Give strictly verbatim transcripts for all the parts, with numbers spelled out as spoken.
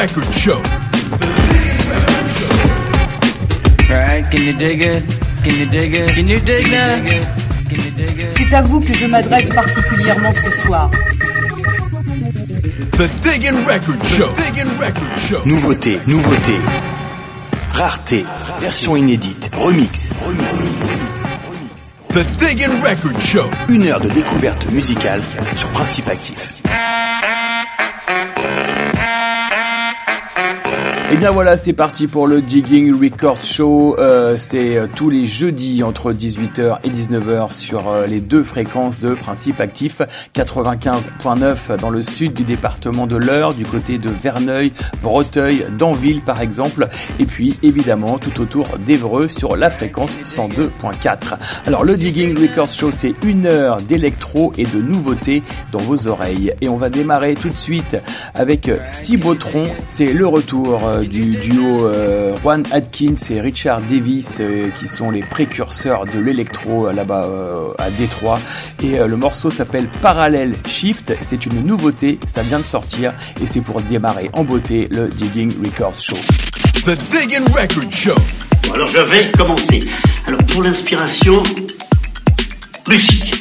Record Show. Alright, can you dig it? Can you dig it? Can you dig that? C'est à vous que je m'adresse particulièrement ce soir. The Diggin' Record Show. The Diggin' Record Show. Nouveauté, nouveauté. Rareté, version inédite, remix. The Diggin' Record Show. Une heure de découverte musicale sur Principe Actif. Et bien voilà, c'est parti pour le Digging Record Show. Euh, c'est euh, tous les jeudis entre dix-huit heures et dix-neuf heures sur euh, les deux fréquences de Principe Actif. quatre-vingt-quinze virgule neuf dans le sud du département de l'Eure, du côté de Verneuil, Breteuil, d'Anville par exemple. Et puis évidemment tout autour d'Évreux sur la fréquence cent deux virgule quatre. Alors le Digging Record Show, c'est une heure d'électro et de nouveautés dans vos oreilles. Et on va démarrer tout de suite avec Cibotron. C'est le retour euh, du duo euh, Juan Atkins et Richard Davis euh, qui sont les précurseurs de l'électro euh, là-bas euh, à Détroit, et euh, le morceau s'appelle Parallel Shift. C'est une nouveauté, ça vient de sortir et c'est pour démarrer en beauté le Digging Records Show. The Diggin' Record Show. Bon, alors je vais commencer. Alors pour l'inspiration, musique.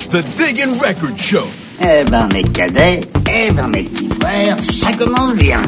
The Diggin' Record Show. Eh ben mes cadets, eh ben mes petits frères, ça commence bien.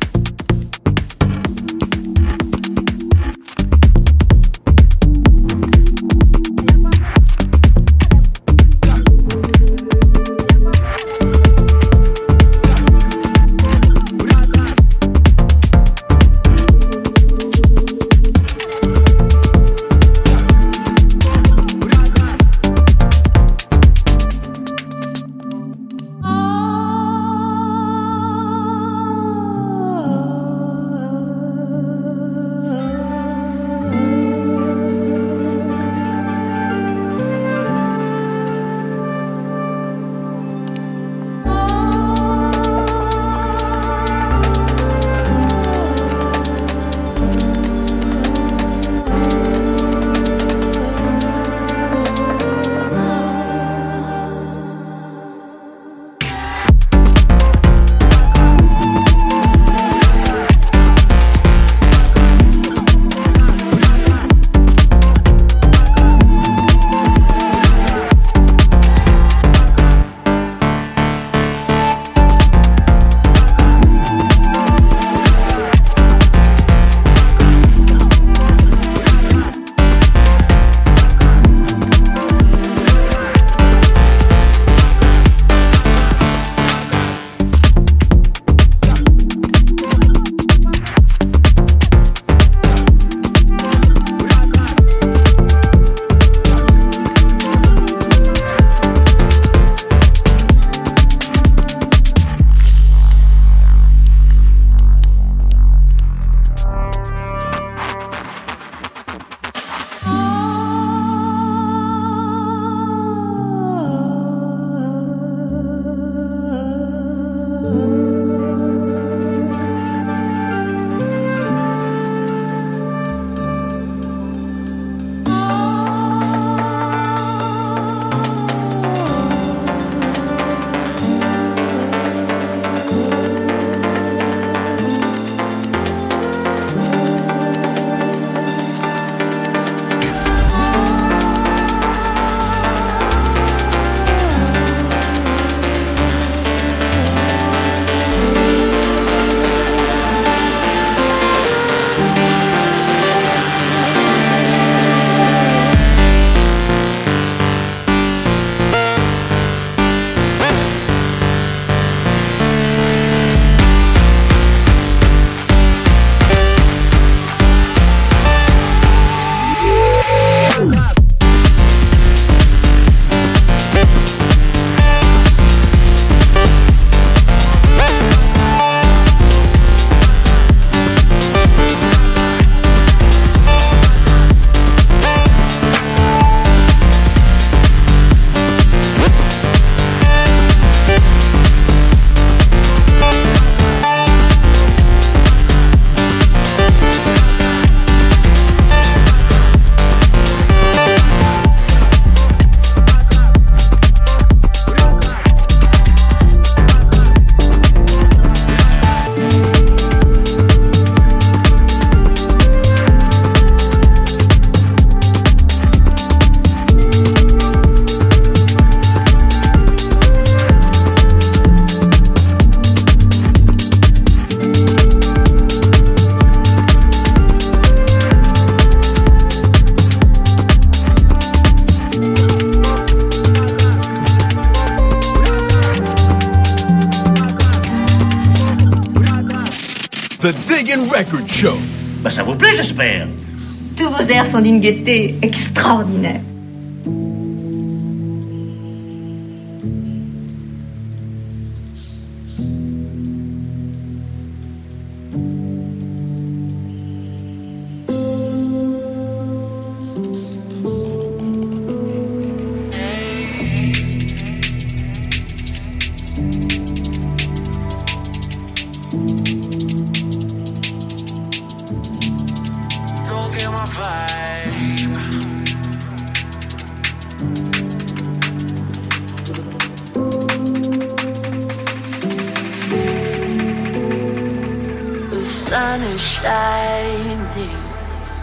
The Diggin' Record Show. Bah ça vous plaît, j'espère. Tous vos airs sont d'une gaieté extraordinaire.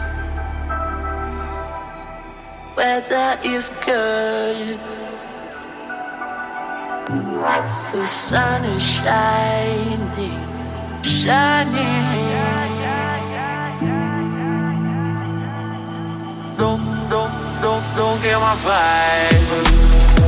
Weather is good, The sun is shining, shining. Don't, don't, don't, don't get my vibe.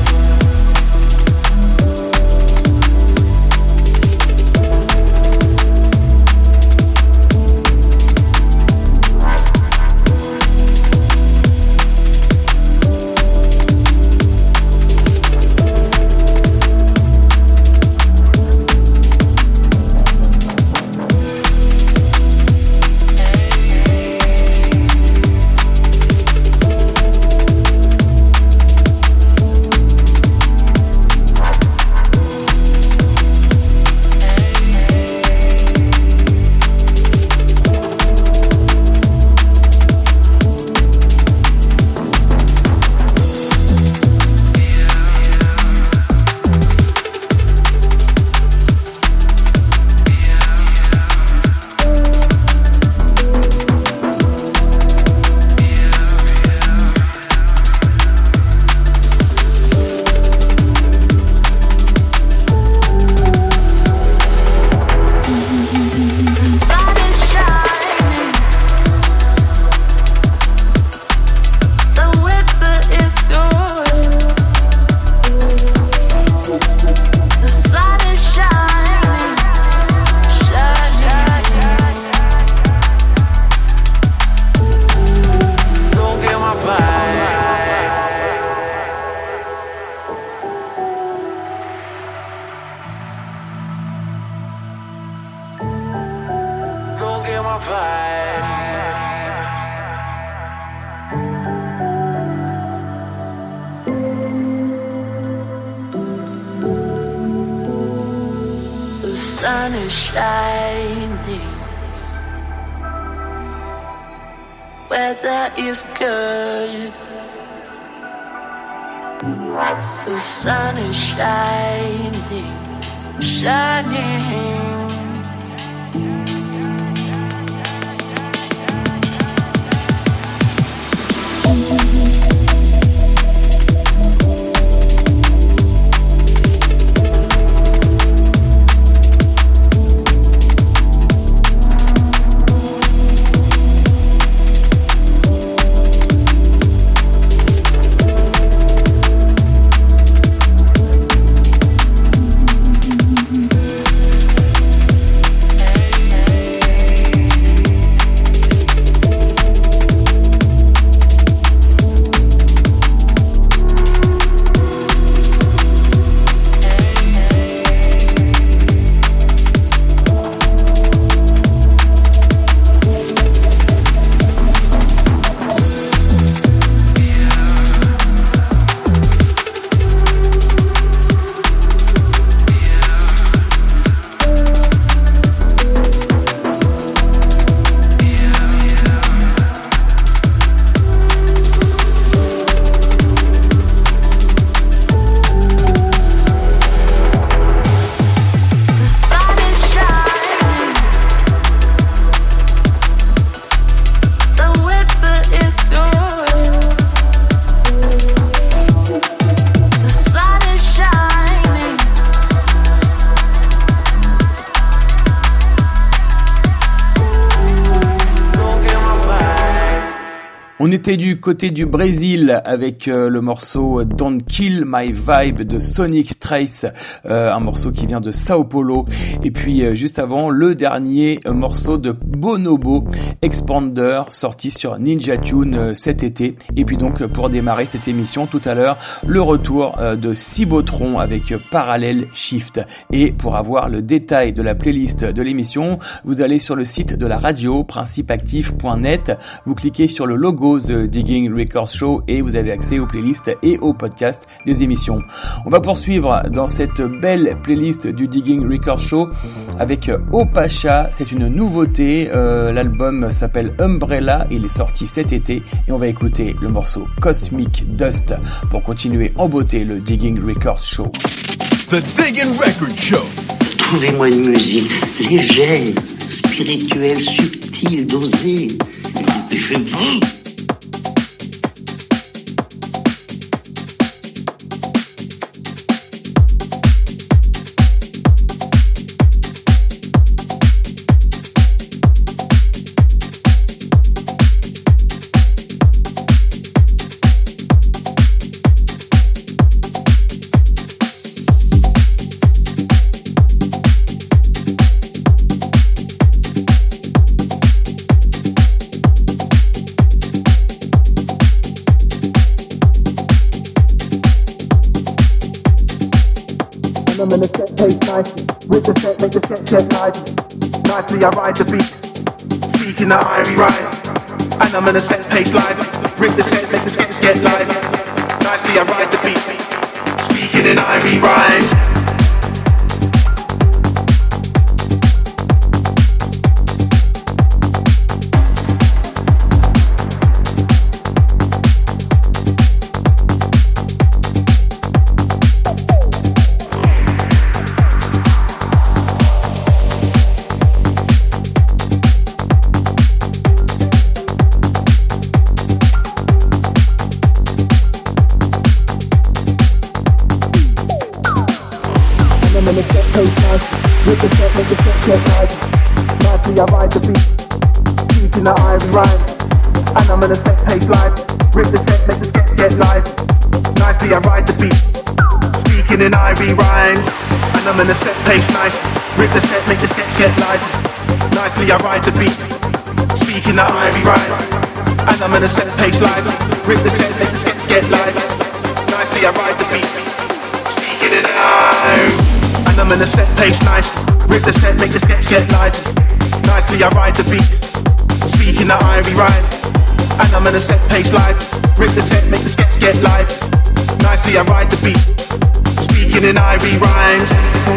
On était du côté du Brésil avec euh, le morceau Don't Kill My Vibe de Sonic Trace, euh, un morceau qui vient de Sao Paulo. Et puis euh, juste avant, le dernier euh, morceau de Bonobo, Expander, sorti sur Ninja Tune euh, cet été. Et puis donc pour démarrer cette émission tout à l'heure, le retour euh, de Cibotron avec euh, Parallel Shift. Et pour avoir le détail de la playlist de l'émission, vous allez sur le site de la radio, principe actif point net, vous cliquez sur le logo The Digging Records Show et vous avez accès aux playlists et aux podcasts des émissions. On va poursuivre dans cette belle playlist du Digging Records Show avec Opacha. C'est une nouveauté, euh, l'album s'appelle Umbrella, il est sorti cet été et on va écouter le morceau Cosmic Dust pour continuer en beauté le Digging Records Show. The Digging Records Show. Trouvez-moi une musique légère, spirituelle, subtile, dosée. Je vous... And I'm in the set pace nicely. With the set, make the set get lively. Nicely I ride the beat. Speaking the Irie rhyme. And I'm in the set pace lively. Rip the set, make the skits get lively. Nicely I ride the beat. Speaking in Irie rhymes. With the set, make the set get lively. Nicely I ride the beat. Speaking the Irie rhyme. And I'm in a set pace live. Rip the set, make the sketch get live. Nicely I ride the beat. Speaking in Irie rhymes. And I'm in a set pace nice. Rip the set, make the sketch get live. Nicely I ride the beat. Speaking the Irie rhymes. And I'm in a set pace live. Rip the set, make the sketch get live. Nicely I ride the beat. Speaking in Irie. And I'm in a set pace nice. Rip the set, make the sketch get live. Nicely I ride the beat. Speaking the Irie rhymes. And I'm in a set pace live. Rip the set, make the sketch get live. Nicely I ride the beat. Speaking in Irie rhymes.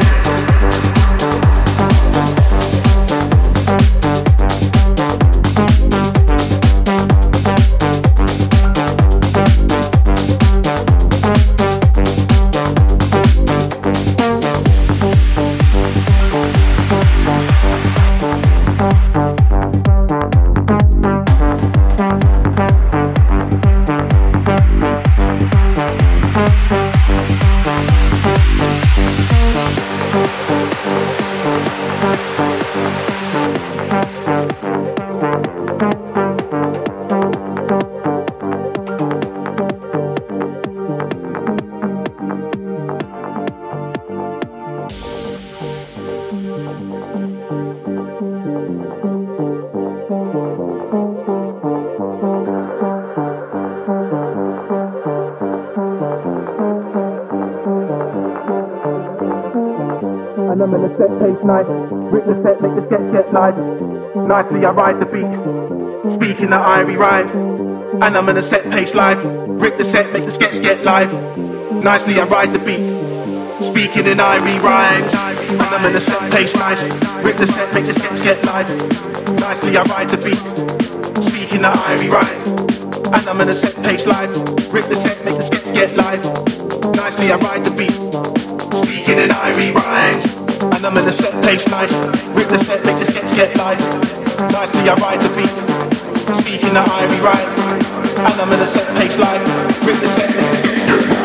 And I'm in a set pace nice. Rip the set, make the sketch get live. Nicely I ride the beat. Speaking the Irie rhymes. And I'm in a set pace live. Rip the set, make the sketch get live. Nicely I ride the beat. Speaking in Irie rhymes. And I'm in a set pace nice. Rip the set, make the sketch get live. Nicely I ride the beat. Speaking the Irie rhymes. And I'm in a set pace live. Rip the set, make the sketch get live. Nicely I ride the beat. Speaking in Irie rhymes. And I'm in a set pace nice. Rip the set, make the sketch get live. Nicely I ride the beat. Speaking the Irie rhymes. And I'm in a set pace live. Rip the set, make the sketch get live.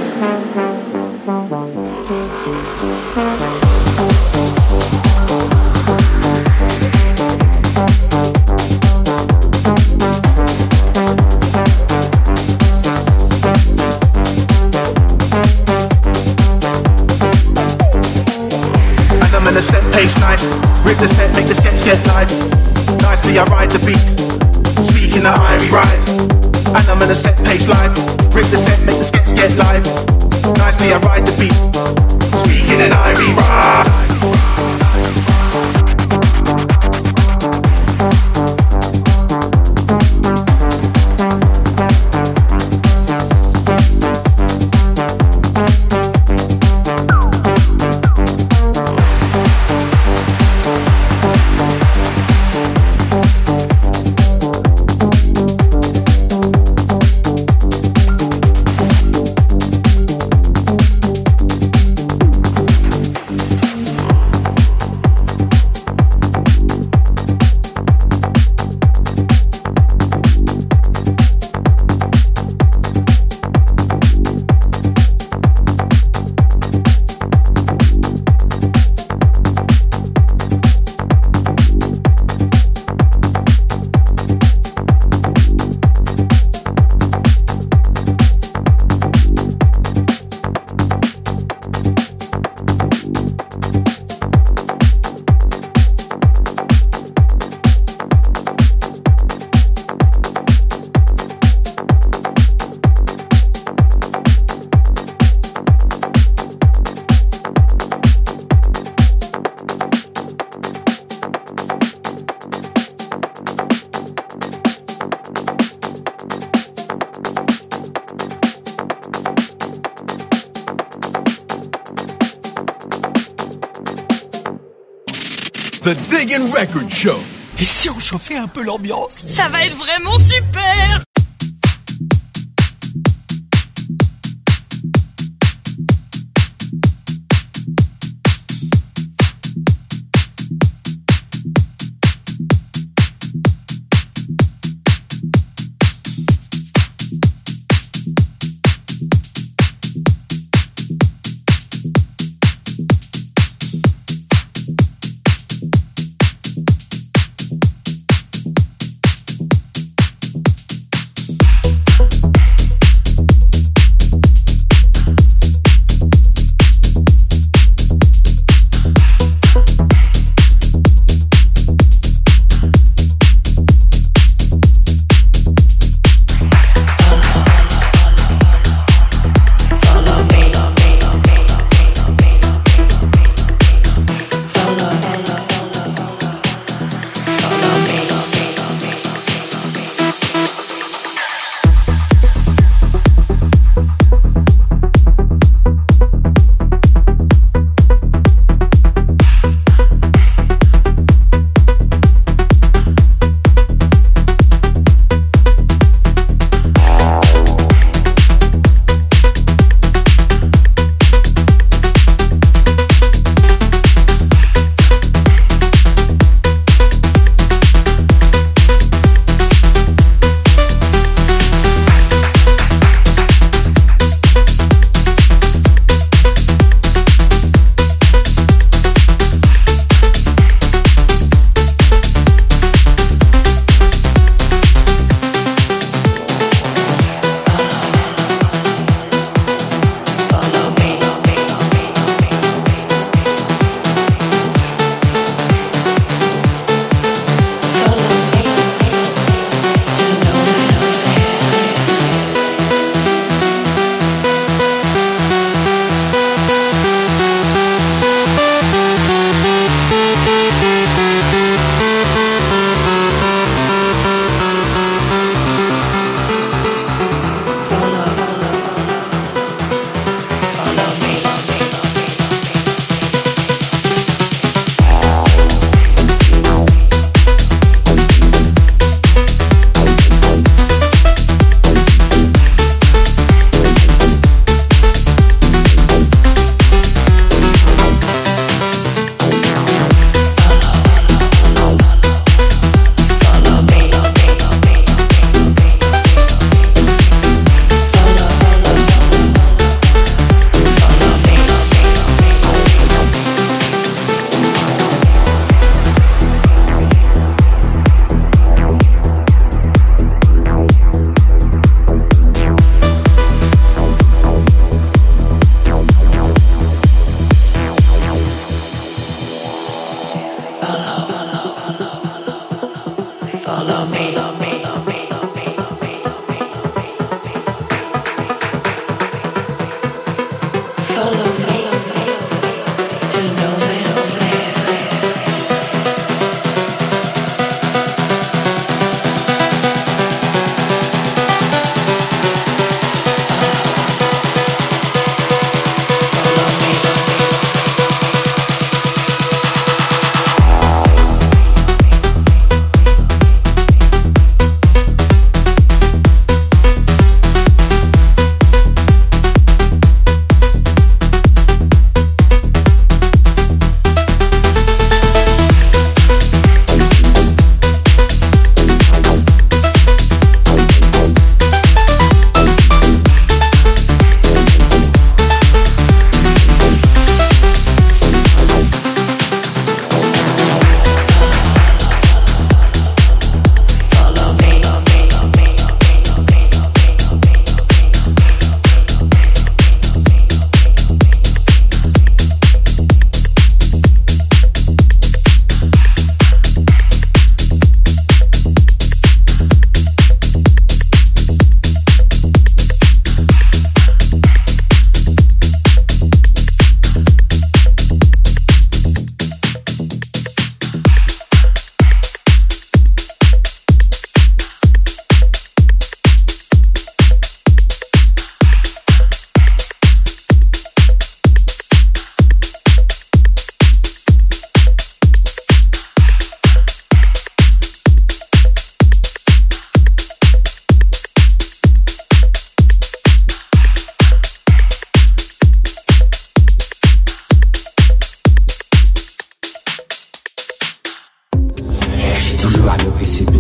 The set pace nice. Rip the set, make the sketch get live. Nicely I ride the beat. Speaking the Irie rhymes. And I'm in a set pace live. Rip the set, make the sketch get live. Nicely I ride the beat. Speaking in Irie rhymes. The Diggin' Record Show. Et si on chauffait un peu l'ambiance? Ça va être vraiment super!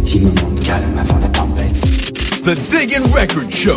Petit moment de calme avant la tempête. The Diggin' Record Show.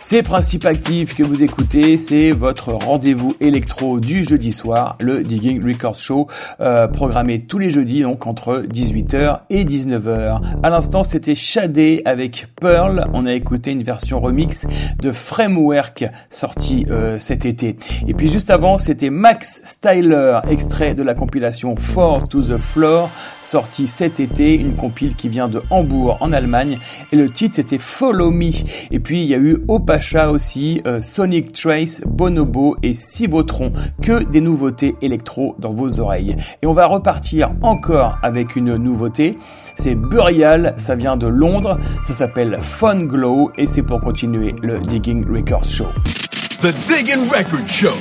C'est Principe Actif que vous écoutez, c'est votre rendez-vous électro du jeudi soir, le Digging Records Show, euh, programmé tous les jeudis, donc entre dix-huit heures et dix-neuf heures. À l'instant, c'était Shadé avec Pearl. On a écouté une version remix de Framework sortie euh, cet été. Et puis juste avant, c'était Max Styler, extrait de la compilation Four to the Floor, sortie cet été, une compile qui vient de Hambourg en Allemagne. Et le titre, c'était Follow Me. Et puis il y a eu Opacha aussi, euh, Sonic Trace, Bonobo et Cibotron, que des nouveautés électro dans vos oreilles. Et on va repartir encore avec une nouveauté, c'est Burial, ça vient de Londres, ça s'appelle Fun Glow et c'est pour continuer le Digging Records Show. The Digging Records Show.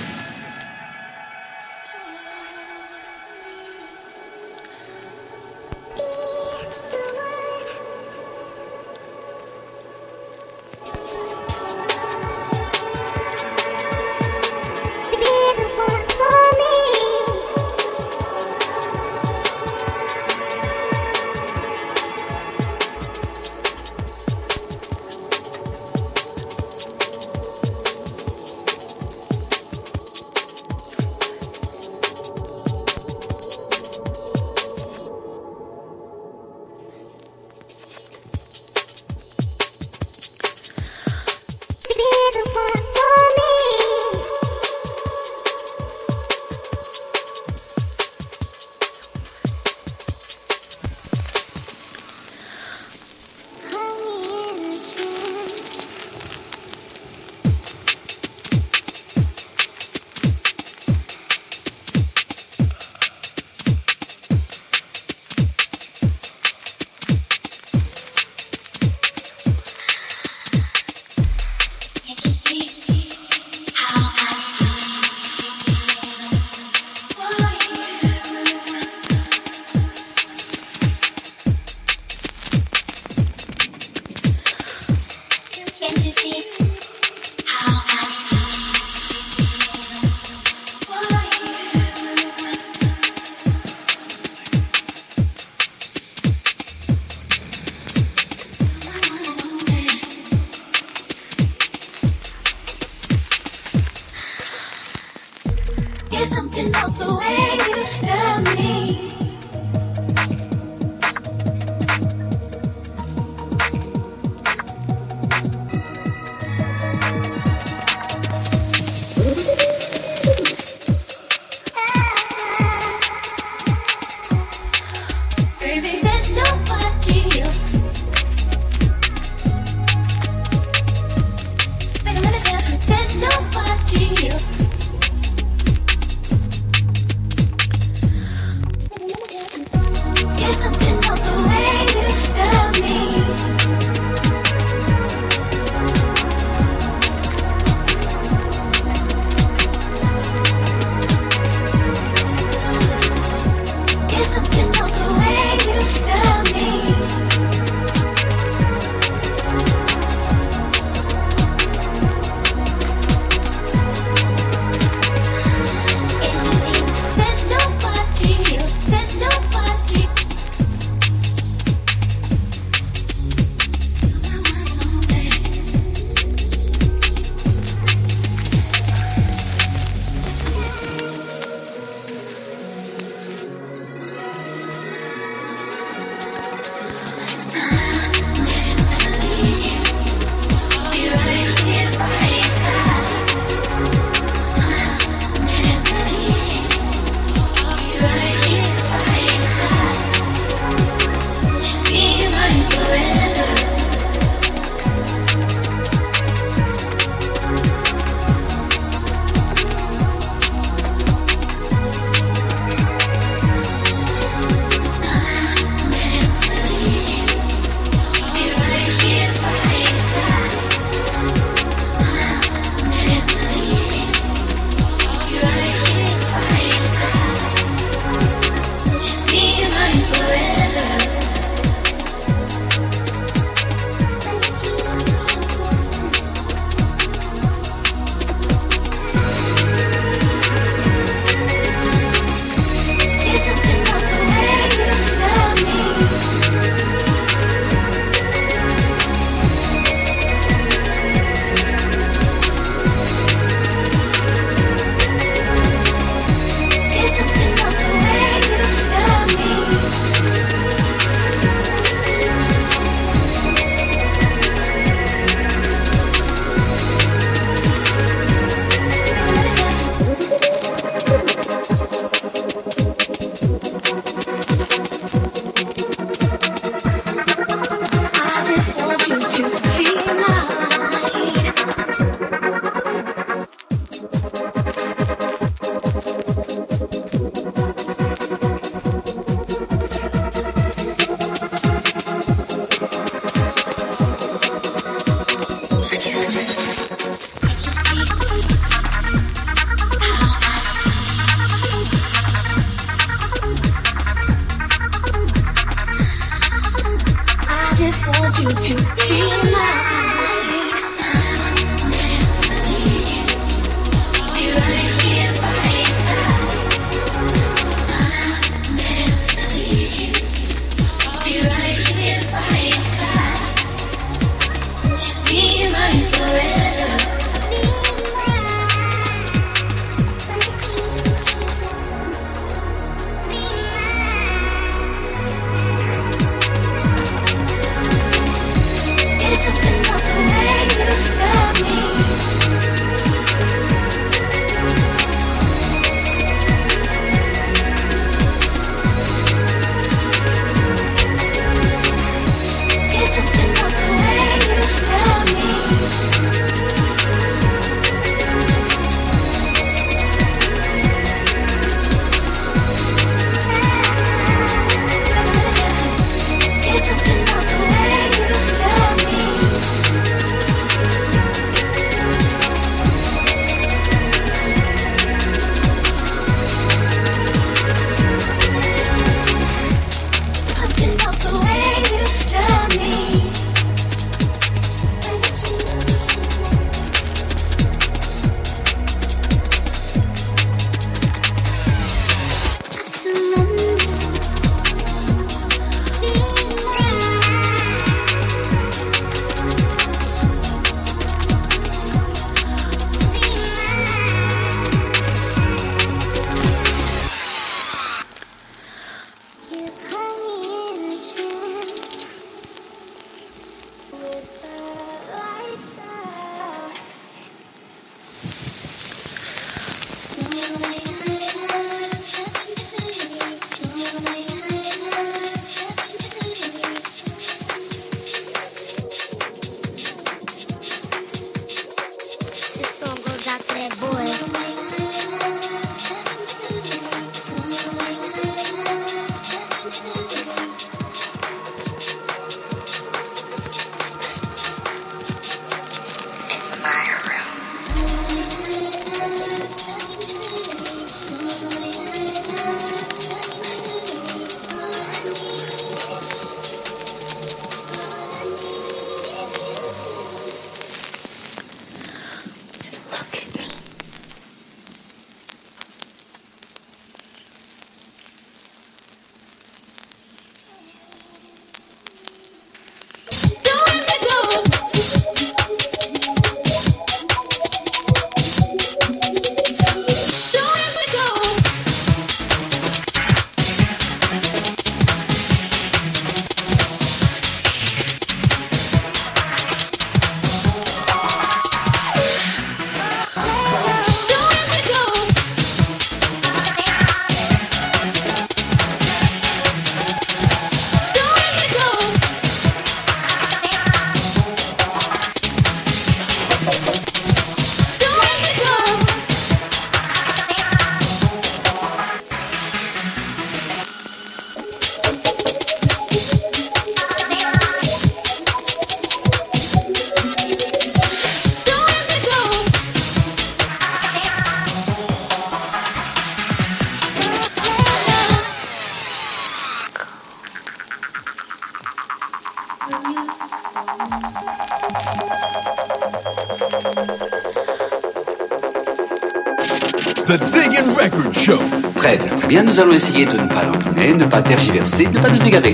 The Diggin' Record Show. Très bien, très bien, nous allons essayer de ne pas l'entonner, ne pas tergiverser, ne pas nous égarer.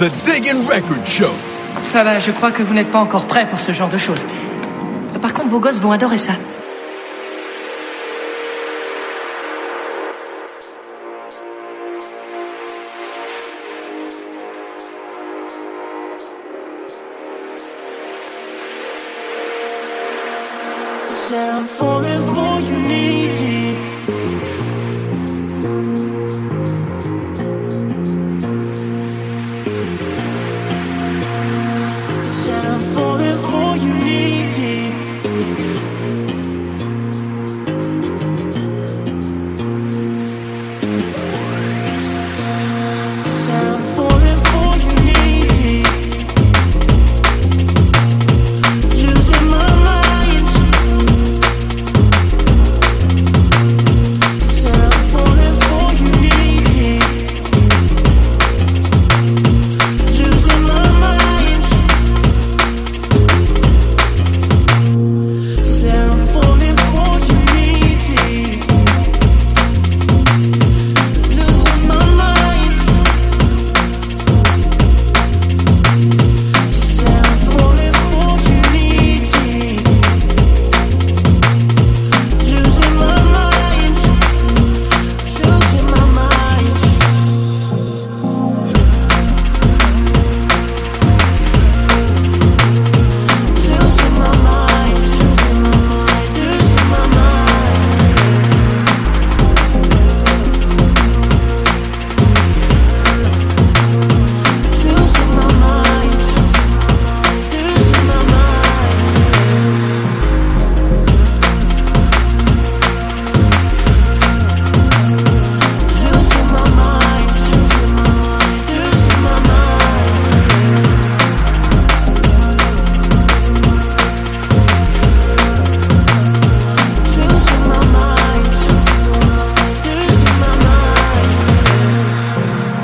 The Diggin' Record Show. Ah bah, je crois que vous n'êtes pas encore prêts pour ce genre de choses. Par contre, vos gosses vont adorer ça. I'm falling for unity. Said I'm falling for unity. Said I'm falling for unity. Losing my mind. Said I'm falling for unity. Losing my mind. Said I'm falling for unity. Losing my mind. Said I'm falling for unity. Losing my mind. Losing my mind. Losing my mind. Losing my mind. Losing my mind. Losing my mind. Losing my mind. Losing my mind. Losing my mind. Losing my mind.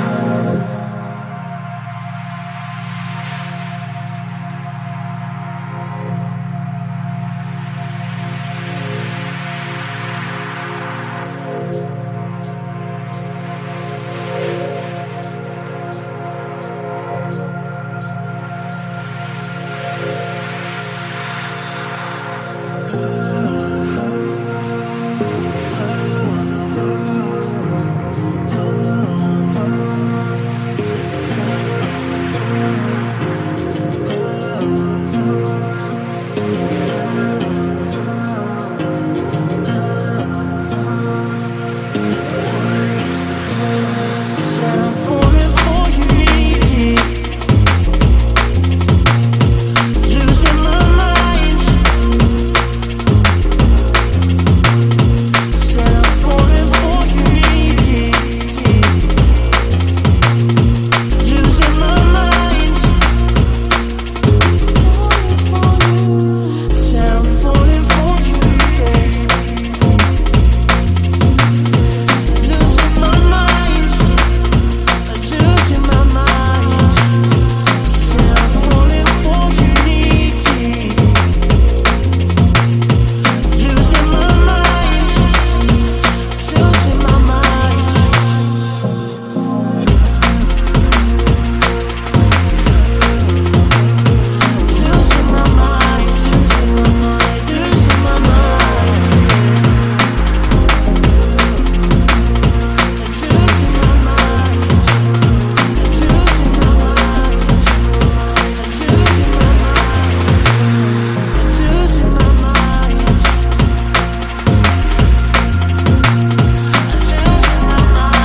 Said I'm falling for unity. Losing my mind. Said I'm falling for unity. Losing my mind. Said I'm falling for unity. Losing my mind. Losing my mind. Said I'm falling for unity. Losing my mind. Losing my mind. Losing my mind. Losing my mind. Losing my mind. Losing my mind. Losing my mind. Losing my mind. Losing my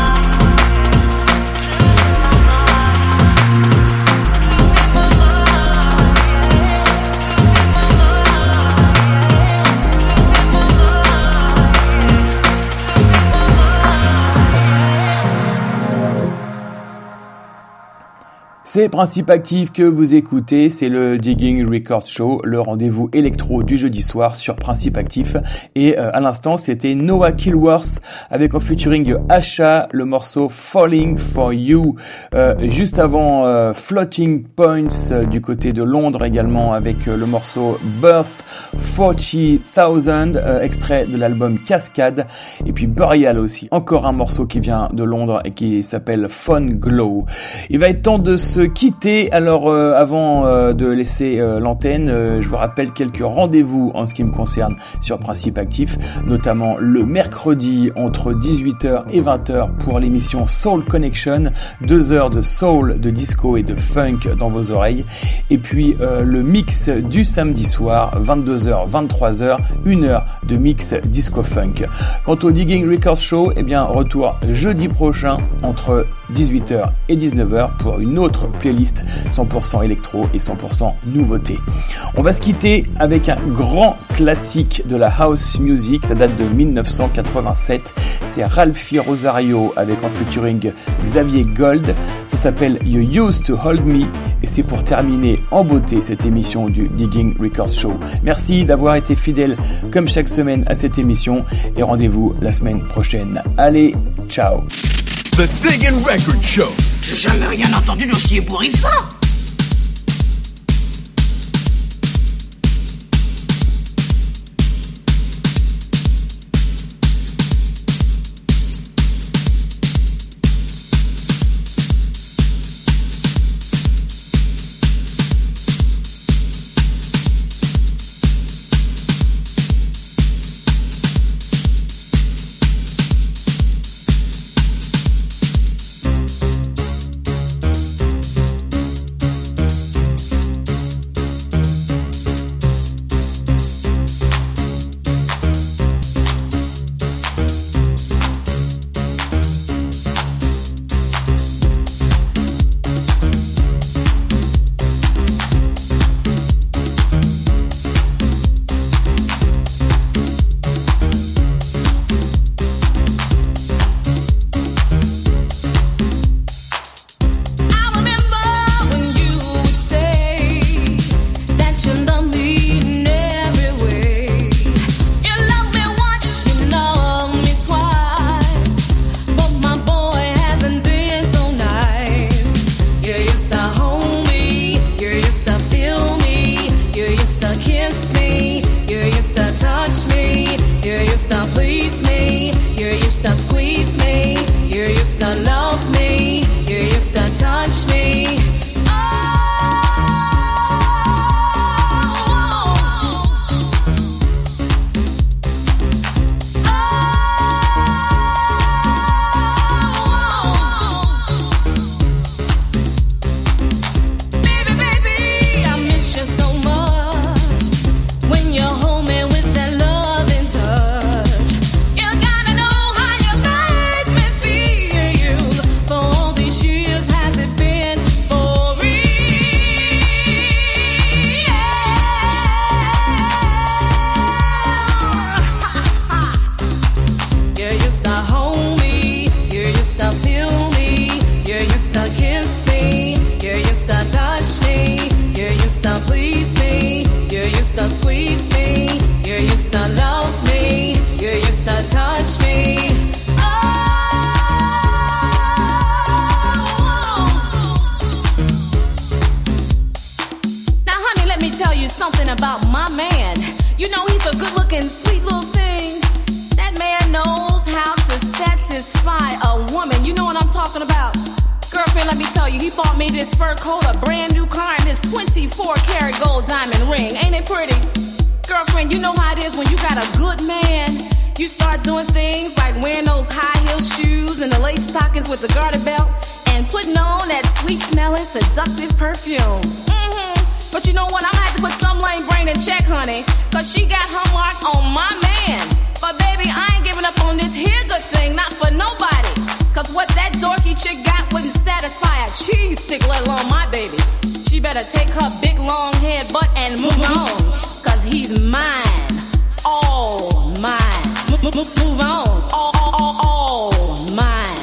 C'est Principe Actif que vous écoutez, c'est le Digging Record Show, le rendez-vous électro du jeudi soir sur Principe Actif. Et euh, à l'instant, c'était Noah Killworth avec en featuring Asha, le morceau Falling for You. Euh, juste avant, euh, Floating Points euh, du côté de Londres également avec euh, le morceau Birth forty thousand, euh, extrait de l'album Cascade. Et puis Burial aussi, encore un morceau qui vient de Londres et qui s'appelle Fun Glow. Il va être temps de se se quitter, alors euh, avant euh, de laisser euh, l'antenne, euh, je vous rappelle quelques rendez-vous en ce qui me concerne sur Principe Actif, notamment le mercredi entre dix-huit heures et vingt heures pour l'émission Soul Connection, deux heures de soul, de disco et de funk dans vos oreilles, et puis euh, le mix du samedi soir, vingt-deux heures, vingt-trois heures, une heure de mix disco funk. Quant au Digging Records Show, eh bien retour jeudi prochain entre dix-huit heures et dix-neuf heures pour une autre playlist cent pour cent électro et cent pour cent nouveauté. On va se quitter avec un grand classique de la house music, ça date de dix-neuf cent quatre-vingt-sept, c'est Ralphie Rosario avec en featuring Xavier Gold, ça s'appelle You Used to Hold Me et c'est pour terminer en beauté cette émission du Digging Records Show. Merci d'avoir été fidèle comme chaque semaine à cette émission et rendez-vous la semaine prochaine. Allez, ciao. The Digging Record Show. J'ai jamais rien entendu d'aussi ébouriffant. Move on, all, all, all mine.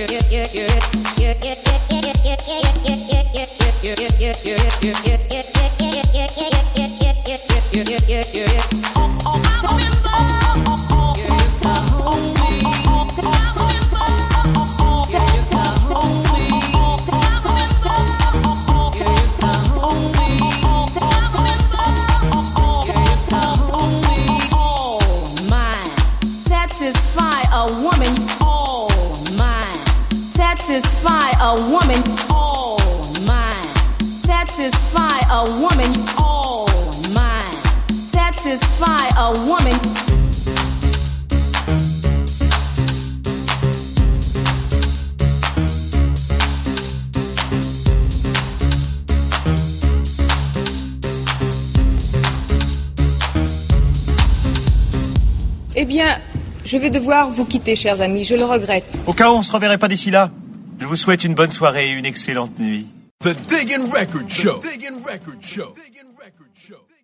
Satisfy a woman, all mine. Satisfy a woman, all mine. Satisfy a woman, all mine. Satisfy a woman. Eh bien, je vais devoir vous quitter, chers amis, je le regrette. Au cas où on se reverrait pas d'ici là, je vous souhaite une bonne soirée et une excellente nuit. The Diggin' Record Show. The Diggin' Record Show. Diggin' Record Show.